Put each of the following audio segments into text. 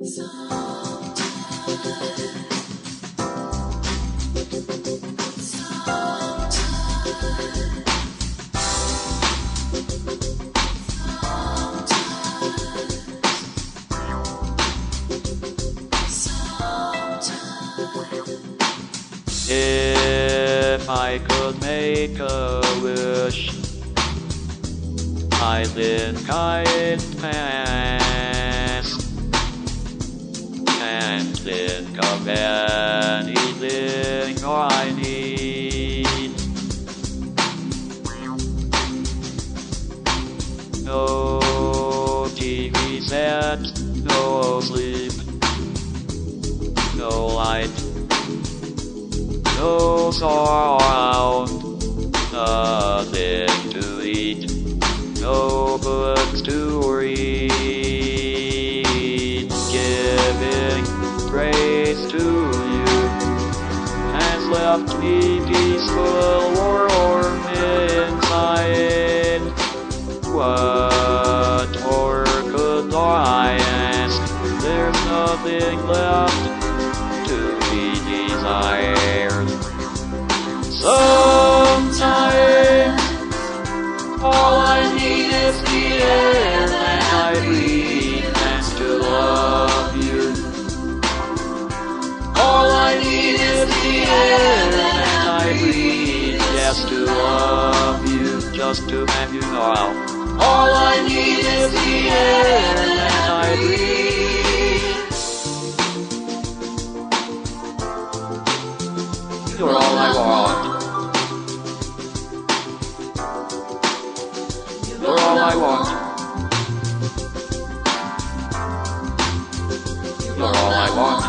If I could make a wish, I think I'd pass and think of anything I need. No TV set, no sleep, no light, no sound, nothing to eat, no books to read. Giving praise to you has left me peaceful, warm inside. What more could I ask? There's nothing left to be desired. Sometimes all I need is the air that I breathe and to love you. All I need is the air that I breathe, just to love you, just to have you now. All I need is the air that I breathe. You're all I want. You're all I want. You're all I want.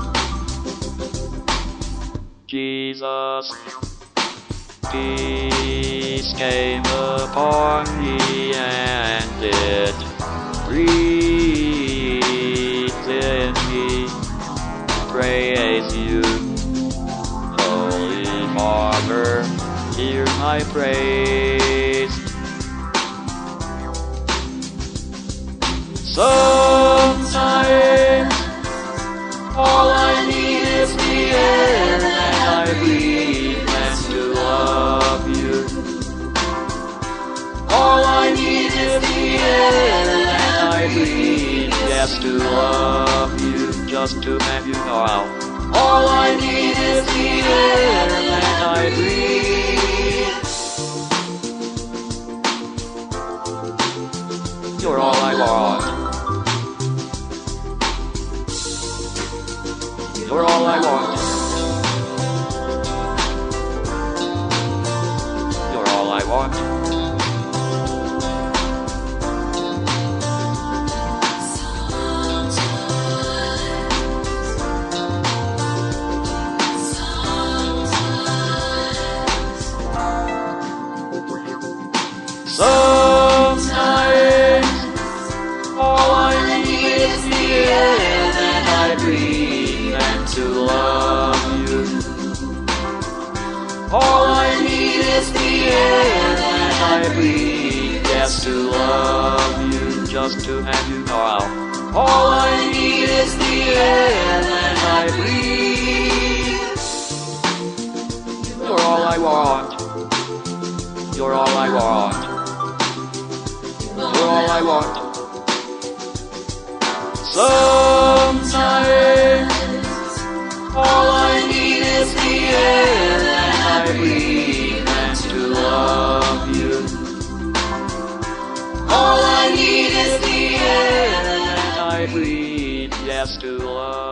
Jesus, peace came upon me and it breathed in me. Praise you, Holy Father, hear my praise. Sometimes all I need is the air that I breathe and to love you. All I need is the air that I breathe, just to love you, just to have you now. All I need is the air that I breathe. You're all I want. You're all I want. You're all I want. Sometimes all I need is the air that I breathe and to love you. All I need is the air that I breathe, just to love you, just to have you now. All I need is the air that I breathe. You're all I want. You're all I want. You're all I want. Sometimes all I need is the air that I breathe and to love you. All I need is the air that I breathe, just to love you.